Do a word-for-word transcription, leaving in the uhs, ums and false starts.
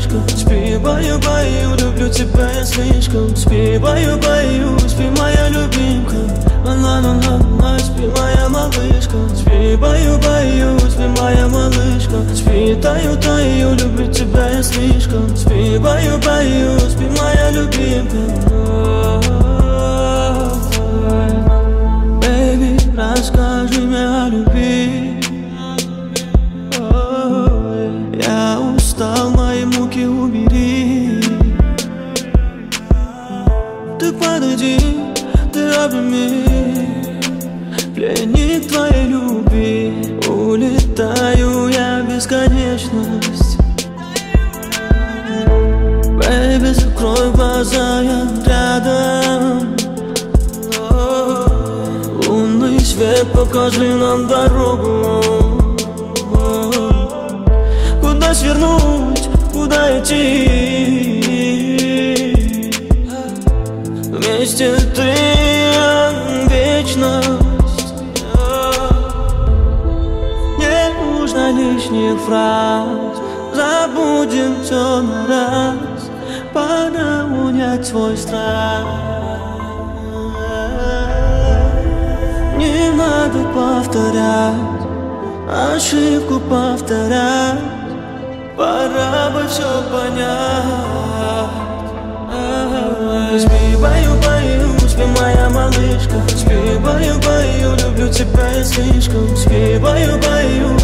малышка. Спи, баю, баю, люблю тебя я слишком. Спи, баю, баю, спи, моя любимка. Ла-ла-ла-ла, спи, моя малышка. Спи, баю, баю, спи, моя малышка. Спи, таю, таю, люблю тебя я слишком. Спи, баю, баю, спи, моя любимка. Бэйби, расскажи мне о любви. Я устал, мои муки убери. Ты подойди, ты обними, пленник твоей любви. Улетаю я в бесконечность. Бэйби, закрой глаза, я рядом. Лунный свет, покажи нам дорогу. Куда свернуть, куда идти? Вместе ты, вечность. Не нужно лишних фраз, забудем все на раз. Пора унять свой страх. Не надо повторять, ошибку повторять. Пора бы все понять. Спи, баю, баю, спи, моя малышка. Спи, баю, баю, люблю тебя я слишком. Спи, баю, баю,